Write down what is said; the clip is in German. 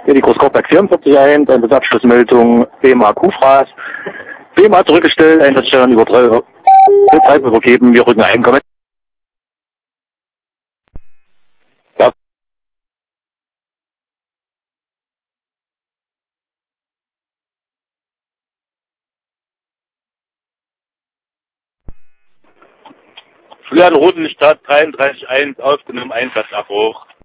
Die Großkorbberg 44 ein, dann das Abschlussmeldung BMA Kufras. BMA zurückgestellt, Einsatzstellern über 3 übergeben, wir rücken ein. Ja. Schule an Rotenstadt 33.1 aufgenommen, Einsatzabbruch.